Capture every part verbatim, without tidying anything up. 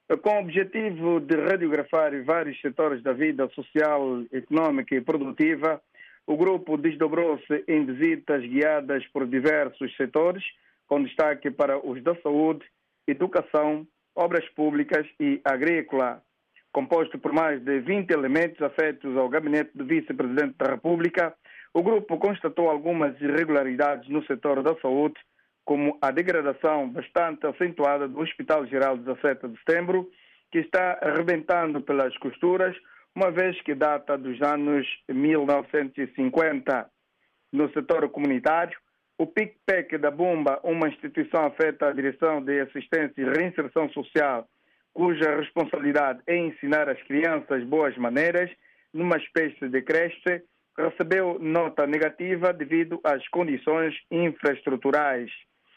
Com o objetivo de radiografar vários setores da vida social, econômica e produtiva, o grupo desdobrou-se em visitas guiadas por diversos setores, com destaque para os da saúde, educação, obras públicas e agrícola. Composto por mais de vinte elementos afetos ao gabinete do vice-presidente da República, o grupo constatou algumas irregularidades no setor da saúde, como a degradação bastante acentuada do Hospital Geral dezassete de Setembro, que está arrebentando pelas costuras, uma vez que data dos anos mil novecentos e cinquenta. No setor comunitário, o P I C P E C da Bumba, uma instituição afeta à Direção de Assistência e Reinserção Social, cuja responsabilidade é ensinar as crianças boas maneiras, numa espécie de creche, recebeu nota negativa devido às condições infraestruturais.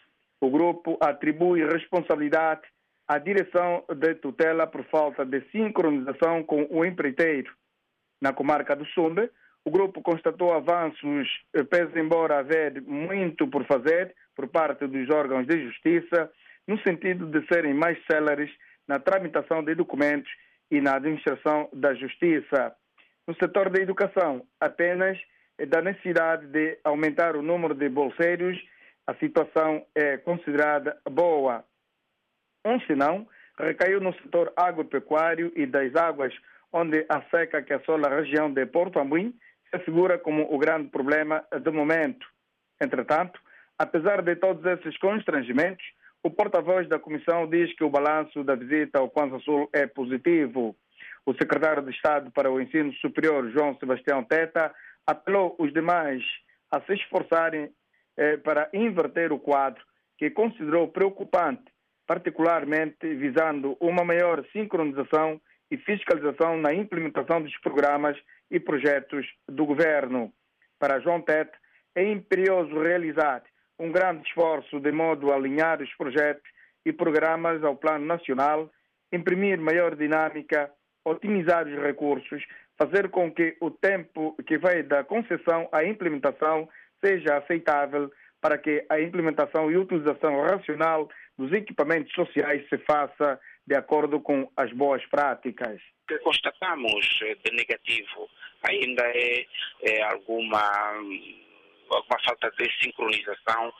O grupo atribui responsabilidade à direção de tutela por falta de sincronização com o empreiteiro. Na comarca do Sumbe, o grupo constatou avanços, pese embora haver muito por fazer por parte dos órgãos de justiça, no sentido de serem mais céleres na tramitação de documentos e na administração da justiça. No setor da educação, apenas da necessidade de aumentar o número de bolseiros, a situação é considerada boa. Um senão recaiu no setor agropecuário e das águas, onde a seca que assola a região de Porto Ambuim se figura como o grande problema do momento. Entretanto, apesar de todos esses constrangimentos, o porta-voz da Comissão diz que o balanço da visita ao Kwanza Sul é positivo. O secretário de Estado para o Ensino Superior, João Sebastião Teta, apelou os demais a se esforçarem eh, para inverter o quadro, que considerou preocupante, particularmente visando uma maior sincronização e fiscalização na implementação dos programas e projetos do governo. Para João Teta, é imperioso realizar um grande esforço de modo a alinhar os projetos e programas ao plano nacional, imprimir maior dinâmica, otimizar os recursos, fazer com que o tempo que vai da concessão à implementação seja aceitável para que a implementação e utilização racional dos equipamentos sociais se faça de acordo com as boas práticas. O que constatamos de negativo ainda é, é alguma... alguma falta de sincronização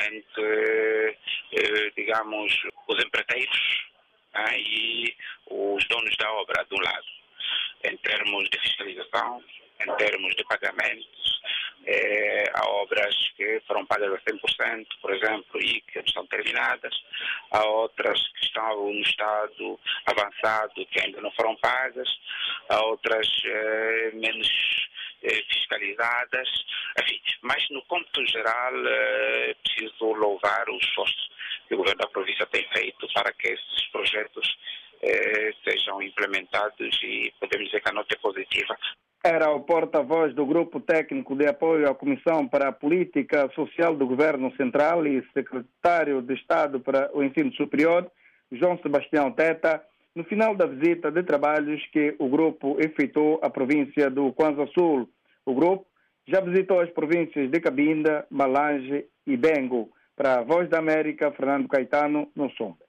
entre, eh, digamos, os empreiteiros ah, e os donos da obra, de um lado, em termos de fiscalização, em termos de pagamentos. Eh, há obras que foram pagas a cem por cento, por exemplo, e que não estão terminadas. Há outras que estão no estado avançado que ainda não foram pagas. Há outras eh, menos eh, fiscalizadas. Enfim, mas no cômputo geral é preciso louvar o esforço que o governo da província tem feito para que esses projetos eh, sejam implementados e podemos dizer que a nota é positiva. Era o porta-voz do Grupo Técnico de Apoio à Comissão para a Política Social do Governo Central e secretário de Estado para o Ensino Superior, João Sebastião Teta, no final da visita de trabalhos que o grupo efetuou à província do Kwanza Sul. O grupo já visitou as províncias de Cabinda, Malange e Bengo. Para a Voz da América, Fernando Caetano, no Sumbe.